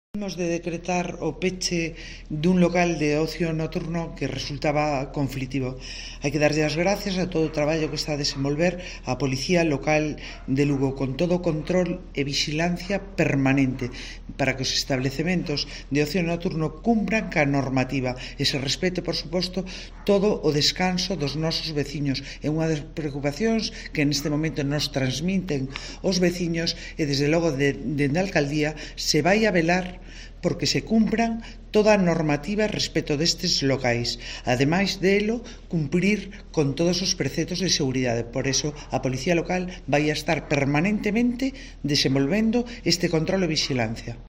Hemos de decretar o peche dun local de ocio nocturno que resultaba conflitivo. Hai que darlle as gracias a todo o traballo que está a desenvolver a Policía Local de Lugo con todo o control e vixilancia permanente para que os establecementos de ocio nocturno cumpran ca normativa e se respete, por suposto, todo o descanso dos nosos veciños. É unha das preocupacións que neste momento nos transmiten os veciños e, desde logo, dende a Alcaldía se vai a velar porque se cumpran toda a normativa respecto destes locais. Ademais delo, cumprir con todos os preceptos de seguridade. Por eso, a Policía Local vai a estar permanentemente desenvolvendo este control e vixilancia.